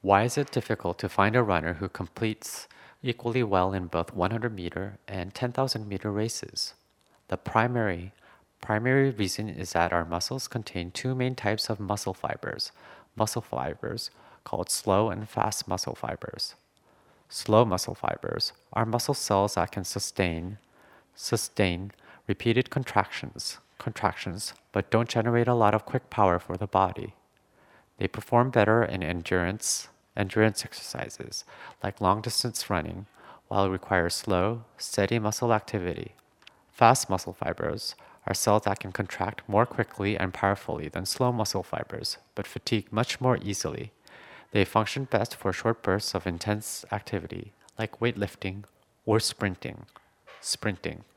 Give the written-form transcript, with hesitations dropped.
Why is it difficult to find a runner who completes equally well in both 100-meter and 10,000-meter races? The primary reason is that our muscles contain two main types of muscle fibers called slow and fast muscle fibers. Slow muscle fibers are muscle cells that can sustain repeated contractions, but don't generate a lot of quick power for the body. They perform better in endurance exercises like long-distance running, while it requires slow, steady muscle activity. Fast muscle fibers are cells that can contract more quickly and powerfully than slow muscle fibers, but fatigue much more easily. They function best for short bursts of intense activity, like weightlifting or sprinting.